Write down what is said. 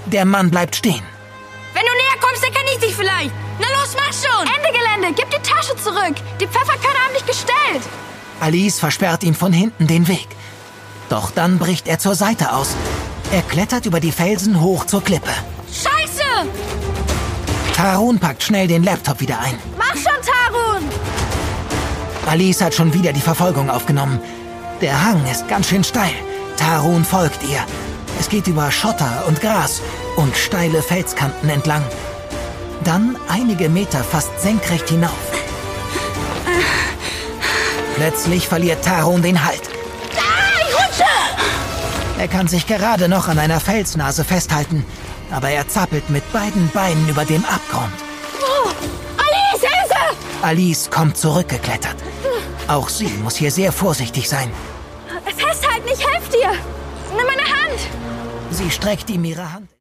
Der Mann bleibt stehen. Wenn du näher kommst, dann kann ich dich vielleicht. Na los, mach schon! Ende Gelände, gib die Tasche zurück. Die Pfefferkörner haben dich gestellt. Alice versperrt ihm von hinten den Weg. Doch dann bricht er zur Seite aus. Er klettert über die Felsen hoch zur Klippe. Scheiße! Tarun packt schnell den Laptop wieder ein. Mach schon, Tarun! Alice hat schon wieder die Verfolgung aufgenommen. Der Hang ist ganz schön steil. Tarun folgt ihr. Es geht über Schotter und Gras und steile Felskanten entlang. Dann einige Meter fast senkrecht hinauf. Plötzlich verliert Tarun den Halt. Ich rutsche! Er kann sich gerade noch an einer Felsnase festhalten, aber er zappelt mit beiden Beinen über dem Abgrund. Oh, Alice, Hilfe! Alice kommt zurückgeklettert. Auch sie muss hier sehr vorsichtig sein. Festhalten, ich helfe dir. Nimm meine Hand. Sie streckt ihm ihre Hand.